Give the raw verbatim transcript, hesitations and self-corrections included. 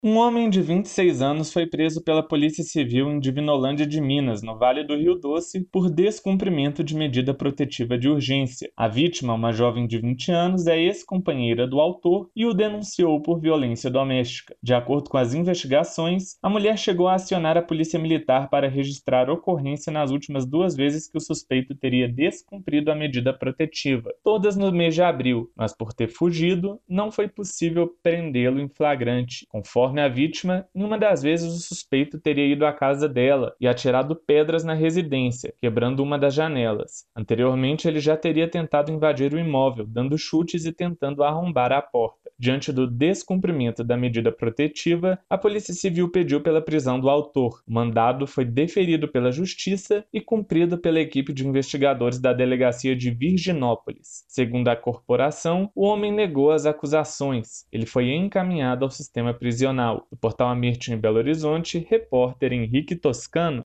Um homem de vinte e seis anos foi preso pela Polícia Civil em Divinolândia de Minas, no Vale do Rio Doce, por descumprimento de medida protetiva de urgência. A vítima, uma jovem de vinte anos, é ex-companheira do autor e o denunciou por violência doméstica. De acordo com as investigações, a mulher chegou a acionar a Polícia Militar para registrar ocorrência nas últimas duas vezes que o suspeito teria descumprido a medida protetiva, todas no mês de abril, mas por ter fugido, não foi possível prendê-lo em flagrante. Conforme a vítima, em uma das vezes o suspeito teria ido à casa dela e atirado pedras na residência, quebrando uma das janelas. Anteriormente, ele já teria tentado invadir o imóvel, dando chutes e tentando arrombar a porta. Diante do descumprimento da medida protetiva, a Polícia Civil pediu pela prisão do autor. O mandado foi deferido pela Justiça e cumprido pela equipe de investigadores da Delegacia de Virginópolis. Segundo a corporação, o homem negou as acusações. Ele foi encaminhado ao sistema prisional. Do portal Amirtim em Belo Horizonte, repórter Henrique Toscano.